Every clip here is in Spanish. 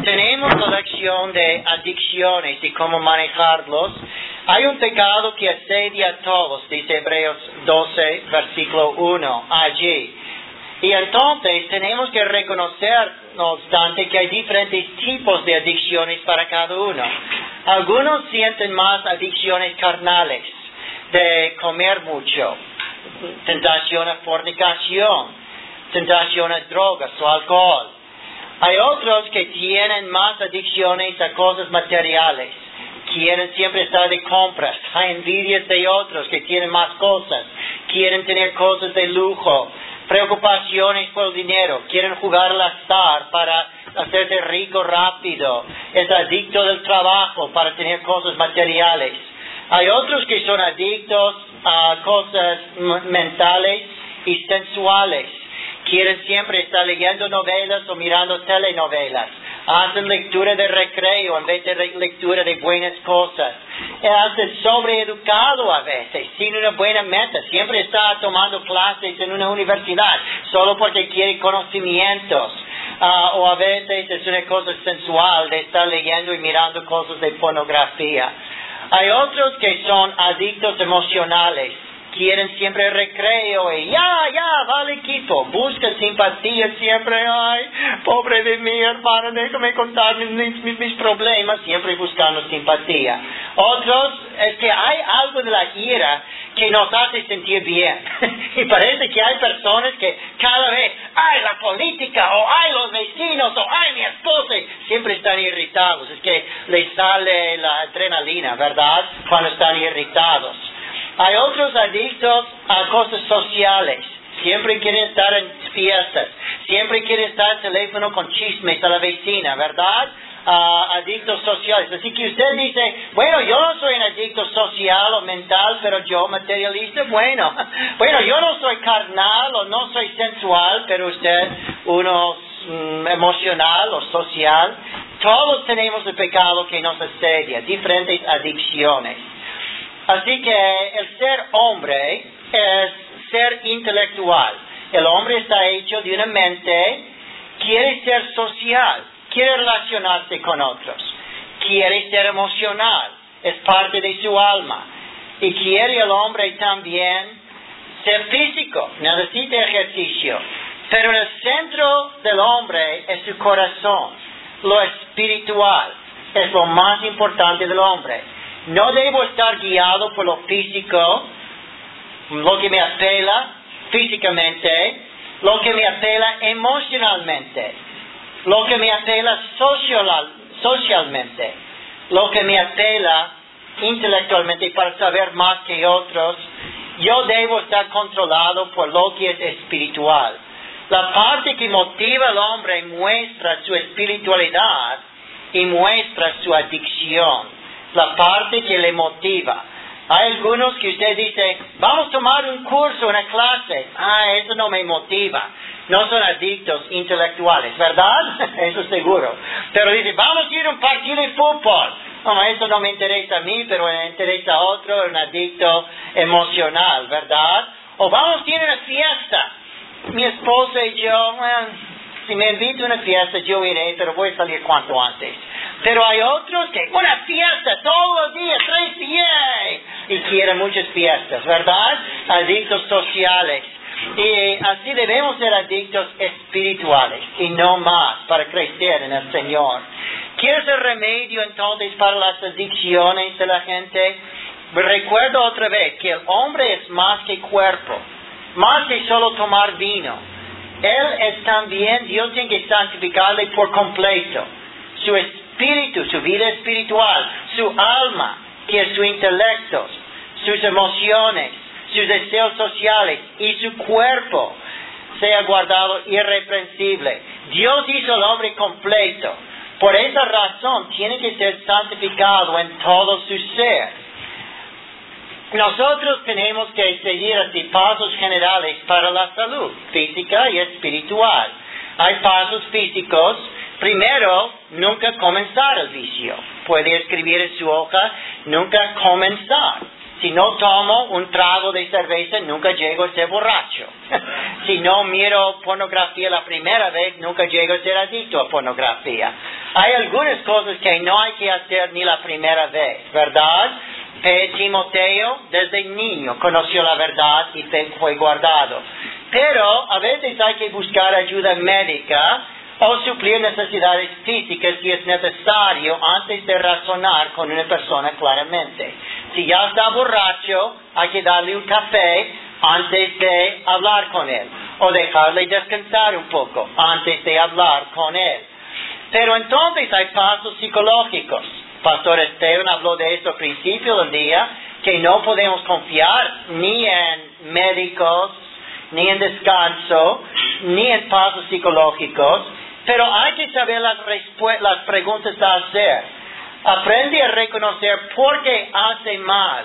tenemos la lección de adicciones y cómo manejarlos. Hay un pecado que asedia a todos, dice Hebreos 12, versículo 1, allí. Y entonces tenemos que reconocer, no obstante, que hay diferentes tipos de adicciones para cada uno. Algunos sienten más adicciones carnales, de comer mucho, tentación a fornicación, tentación a drogas o alcohol. Hay otros que tienen más adicciones a cosas materiales. Quieren siempre estar de compras. Hay envidias de otros que tienen más cosas. Quieren tener cosas de lujo. Preocupaciones por el dinero. Quieren jugar al azar para hacerse rico rápido. Es adicto del trabajo para tener cosas materiales. Hay otros que son adictos a cosas mentales y sensuales. Quieren siempre estar leyendo novelas o mirando telenovelas. Hacen lectura de recreo en vez de lectura de buenas cosas. Hacen sobreeducado a veces, sin una buena meta. Siempre está tomando clases en una universidad, solo porque quiere conocimientos. O a veces es una cosa sensual de estar leyendo y mirando cosas de pornografía. Hay otros que son adictos emocionales. Quieren siempre recreo y va al equipo. Buscan simpatía siempre. Ay, pobre de mí, hermano, déjame contar mis problemas. Siempre buscando simpatía. Otros, es que hay algo de la ira que nos hace sentir bien. Y parece que hay personas que cada vez, ay, la política, o ay, los vecinos, o ay, mi esposa, siempre están irritados. Es que les sale la adrenalina, ¿verdad? Cuando están irritados. Hay otros adictos a cosas sociales. Siempre quieren estar en fiestas. Siempre quieren estar al teléfono con chismes a la vecina, ¿verdad? Adictos sociales. Así que usted dice, bueno, yo no soy un adicto social o mental, pero yo materialista, bueno, yo no soy carnal o no soy sensual, pero usted uno emocional o social. Todos tenemos el pecado que nos asedia, diferentes adicciones. Así que el ser hombre es ser intelectual. El hombre está hecho de una mente, quiere ser social, quiere relacionarse con otros, quiere ser emocional, es parte de su alma. Y quiere el hombre también ser físico, necesita ejercicio. Pero el centro del hombre es su corazón, lo espiritual, es lo más importante del hombre. No debo estar guiado por lo físico, lo que me apela físicamente, lo que me apela emocionalmente, lo que me apela socialmente, lo que me apela intelectualmente para saber más que otros. Yo debo estar controlado por lo que es espiritual. La parte que motiva al hombre muestra su espiritualidad y muestra su adicción. La parte que le motiva. Hay algunos que usted dice, vamos a tomar un curso, una clase. Eso no me motiva. No son adictos intelectuales, ¿verdad? Eso seguro. Pero dice, vamos a ir a un partido de fútbol. Eso no me interesa a mí, pero me interesa a otro, un adicto emocional, ¿verdad? O vamos a ir a una fiesta. Mi esposa y yo, si me invito a una fiesta, yo iré, pero voy a salir cuanto antes. Pero hay otros que, una fiesta todos los días, 3 días, y quieren muchas fiestas, ¿verdad? Adictos sociales. Y así debemos ser adictos espirituales, y no más, para crecer en el Señor. ¿Quieres el remedio entonces para las adicciones de la gente? Recuerdo otra vez que el hombre es más que cuerpo, más que solo tomar vino. Él es también, Dios tiene que santificarle por completo. Su espíritu, su vida espiritual, su alma, que es su intelecto, sus emociones, sus deseos sociales y su cuerpo sea guardado irreprensible. Dios hizo al hombre completo. Por esa razón tiene que ser santificado en todo su ser. Nosotros tenemos que seguir así pasos generales para la salud física y espiritual. Hay pasos físicos. Primero, nunca comenzar el vicio. Puede escribir en su hoja, nunca comenzar. Si no tomo un trago de cerveza, nunca llego a ser borracho. Si no miro pornografía la primera vez, nunca llego a ser adicto a pornografía. Hay algunas cosas que no hay que hacer ni la primera vez, ¿verdad? Timoteo desde niño conoció la verdad y fue guardado. Pero a veces hay que buscar ayuda médica o suplir necesidades físicas si es necesario antes de razonar con una persona claramente. Si ya está borracho, hay que darle un café antes de hablar con él, o dejarle descansar un poco antes de hablar con él. Pero entonces hay pasos psicológicos. Pastor Esteban habló de eso al principio del día, que no podemos confiar ni en médicos, ni en descanso, ni en pasos psicológicos, pero hay que saber las preguntas a hacer. Aprende a reconocer por qué hace mal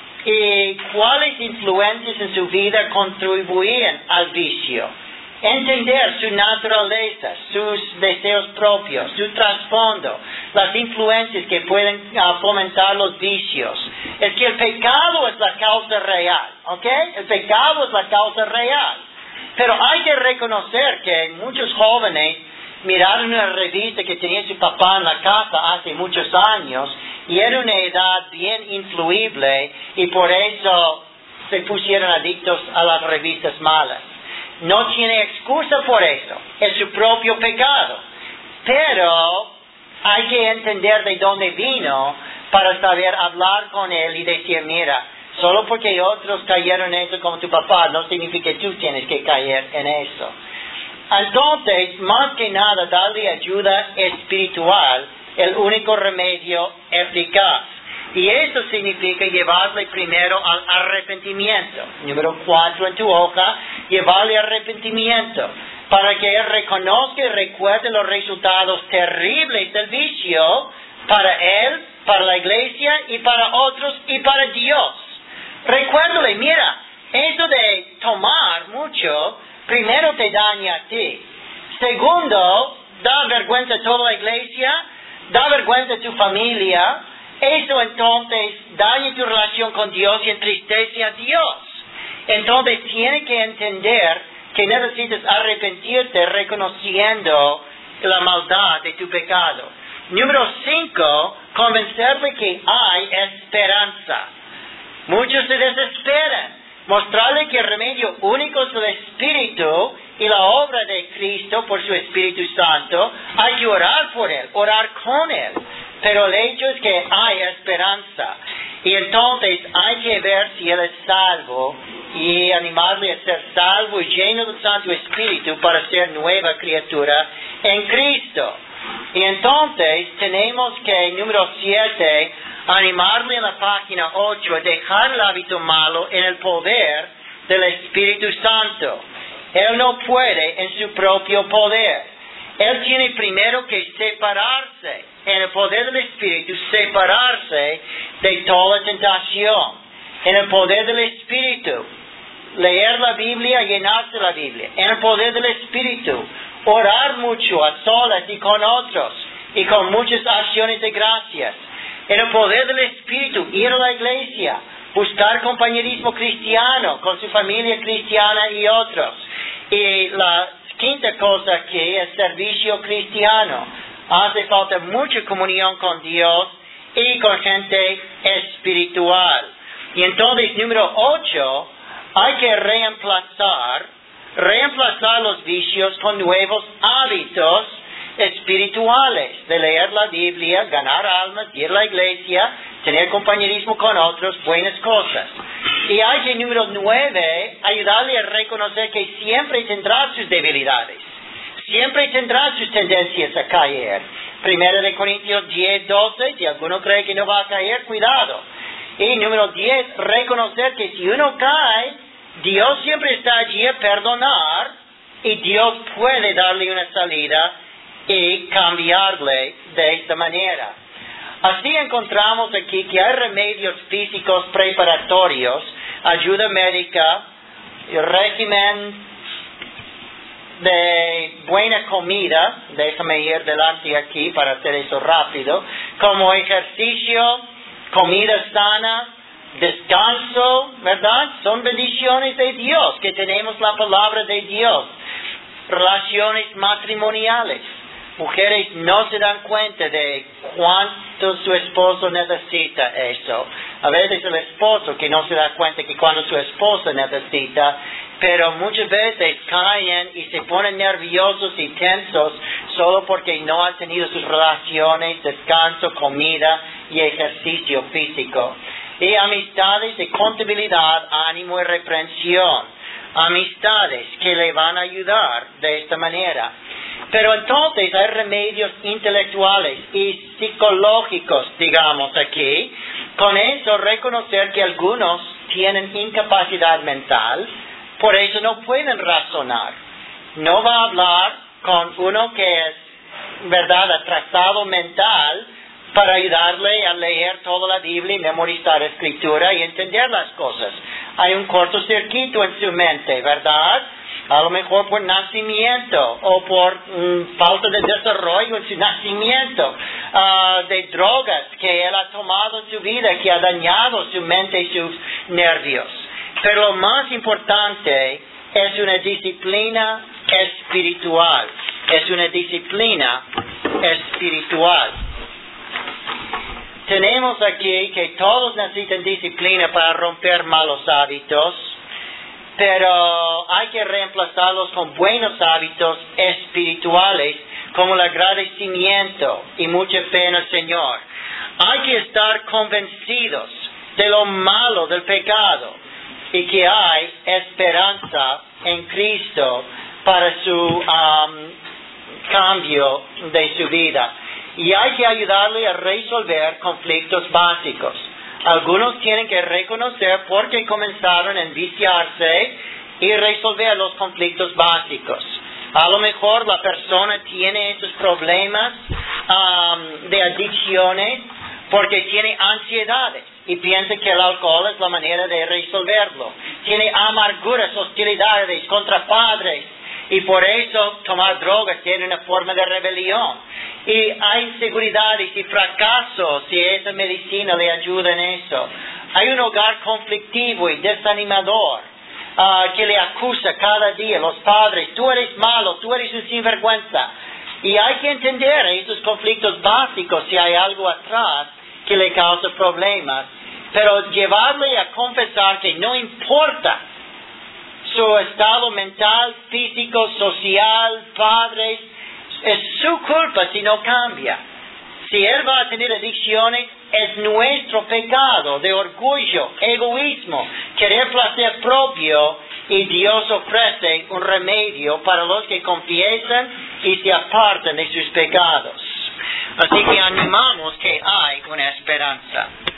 y cuáles influencias en su vida contribuyen al vicio. Entender su naturaleza, sus deseos propios, su trasfondo, las influencias que pueden fomentar los vicios. Es que el pecado es la causa real, ¿ok? El pecado es la causa real. Pero hay que reconocer que muchos jóvenes miraron una revista que tenía su papá en la casa hace muchos años y era una edad bien influible y por eso se pusieron adictos a las revistas malas. No tiene excusa por eso, es su propio pecado. Pero hay que entender de dónde vino para saber hablar con él y decir, mira, solo porque otros cayeron en eso como tu papá, no significa que tú tienes que caer en eso. Entonces, más que nada, darle ayuda espiritual, el único remedio eficaz. Y eso significa llevarle primero al arrepentimiento. Número 4 en tu hoja, llevarle arrepentimiento, para que él reconozca y recuerde los resultados terribles del vicio para él, para la iglesia y para otros y para Dios. Recuérdale, mira, eso de tomar mucho, primero te daña a ti. Segundo, da vergüenza a toda la iglesia, da vergüenza a tu familia. Eso entonces daña tu relación con Dios y entristece a Dios. Entonces tienes que entender que necesitas arrepentirte reconociendo la maldad de tu pecado. Número 5, convencerle que hay esperanza. Muchos se desesperan. Mostrarle que el remedio único es el Espíritu y la obra de Cristo por su Espíritu Santo. Hay que orar por Él, orar con Él. Pero el hecho es que hay esperanza. Y entonces hay que ver si Él es salvo y animarle a ser salvo y lleno del Santo Espíritu para ser nueva criatura en Cristo. Y entonces tenemos que, número 7, animarle en la página 8 a dejar el hábito malo en el poder del Espíritu Santo. Él no puede en su propio poder. Él tiene primero que separarse en el poder del Espíritu, separarse de toda tentación. En el poder del Espíritu, leer la Biblia, llenarse la Biblia. En el poder del Espíritu, orar mucho a solas y con otros y con muchas acciones de gracias. En el poder del Espíritu, ir a la iglesia, buscar compañerismo cristiano con su familia cristiana y otros. Y la quinta cosa aquí es servicio cristiano. Hace falta mucha comunión con Dios y con gente espiritual. Y entonces, número 8, hay que reemplazar los vicios con nuevos hábitos espirituales, de leer la Biblia, ganar almas, ir a la iglesia, tener compañerismo con otros, buenas cosas. Y hay que, número 9, ayudarle a reconocer que siempre tendrá sus debilidades, siempre tendrá sus tendencias a caer. 1 Corintios 10:12, si alguno cree que no va a caer, cuidado. Y número 10, reconocer que si uno cae, Dios siempre está allí a perdonar y Dios puede darle una salida y cambiarle de esta manera. Así encontramos aquí que hay remedios físicos preparatorios, ayuda médica, régimen de buena comida, déjame ir delante aquí para hacer eso rápido, como ejercicio, comida sana, descanso, ¿verdad? Son bendiciones de Dios, que tenemos la palabra de Dios. Relaciones matrimoniales, mujeres no se dan cuenta de cuánto su esposo necesita eso. A veces el esposo que no se da cuenta que cuando su esposa necesita, pero muchas veces caen y se ponen nerviosos y tensos solo porque no han tenido sus relaciones, descanso, comida y ejercicio físico. Y amistades de contabilidad, ánimo y reprensión. Amistades que le van a ayudar de esta manera. Pero entonces hay remedios intelectuales y psicológicos, digamos aquí. Con eso reconocer que algunos tienen incapacidad mental, por eso no pueden razonar. No va a hablar con uno que es, ¿verdad?, atrasado mental para ayudarle a leer toda la Biblia y memorizar la Escritura y entender las cosas. Hay un cortocircuito en su mente, ¿verdad? A lo mejor por nacimiento o por falta de desarrollo en su nacimiento, de drogas que él ha tomado en su vida, que ha dañado su mente y sus nervios. Pero lo más importante es una disciplina espiritual. Es una disciplina espiritual. Tenemos aquí que todos necesitan disciplina para romper malos hábitos, pero hay que reemplazarlos con buenos hábitos espirituales, como el agradecimiento y mucha fe en el Señor. Hay que estar convencidos de lo malo del pecado y que hay esperanza en Cristo para su cambio de su vida. Y hay que ayudarle a resolver conflictos básicos. Algunos tienen que reconocer por qué comenzaron a enviciarse y resolver los conflictos básicos. A lo mejor la persona tiene esos problemas de adicciones porque tiene ansiedades y piensa que el alcohol es la manera de resolverlo. Tiene amarguras, hostilidades contra padres y por eso tomar drogas tiene una forma de rebelión. Y hay inseguridades y fracasos si esa medicina le ayuda en eso. Hay un hogar conflictivo y desanimador que le acusa cada día los padres: tú eres malo, tú eres un sinvergüenza. Y hay que entender esos conflictos básicos si hay algo atrás que le causa problemas. Pero llevarle a confesar que no importa su estado mental, físico, social, padres, es su culpa si no cambia. Si él va a tener adicciones, es nuestro pecado de orgullo, egoísmo, querer placer propio, y Dios ofrece un remedio para los que confiesan y se apartan de sus pecados. Así que animamos que hay una esperanza.